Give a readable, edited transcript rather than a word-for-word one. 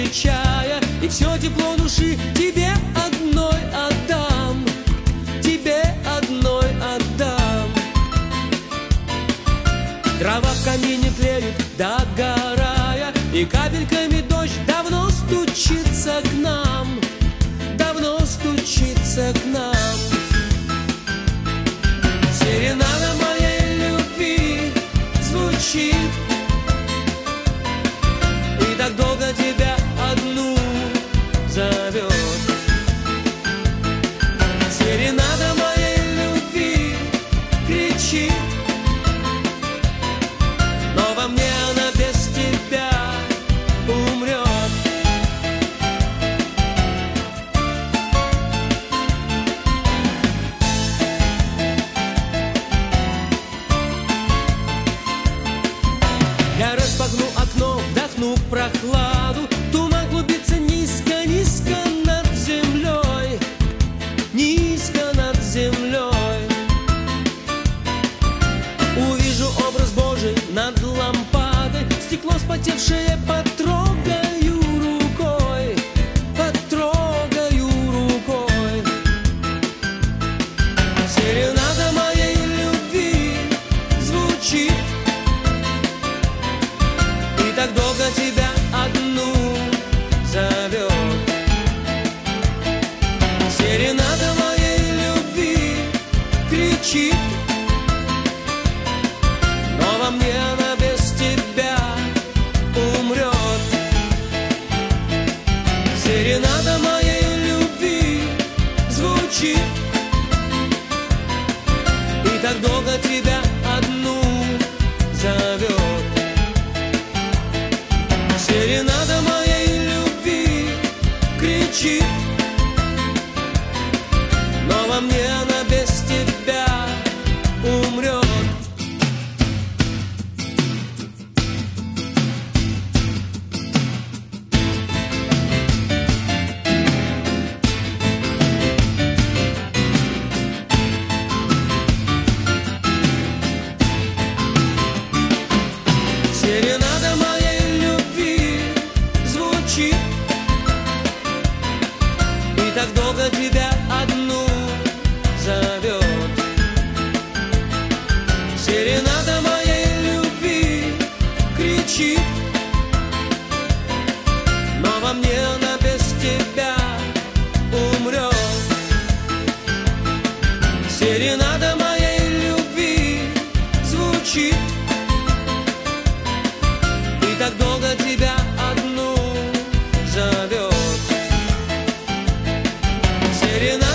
чая, и все тепло души тебе одной отдам, тебе одной отдам. Дрова в камине тлеют, догорая, и капельками дождь давно стучится к нам, давно стучится к нам. Серенада моей любви звучит, и так долго тебя одну зовет. Серенада моей любви кричит, но во мне она без тебя умрет. Я распахну окно, вдохну прохладу, туман клубится низко, низко над землей, низко над землей. Увижу образ Божий над лампадой, стекло вспотевшее потрогаю рукой, потрогаю рукой. Серенада моей любви звучит, и так долго тебя одну зовет. Серенада моей любви кричит, но во мне она без тебя умрет. Серенада моей любви звучит, и так долго тебя одну зовет. Серенада моей любви кричит, но во мне она без тебя умрет. Серенада моей любви звучит, и так долго тебя одну зовет. Серенада моей любви кричит, но во мне она без тебя умрет. Серенада моей любви звучит, и так долго тебя одну зовет. Серенада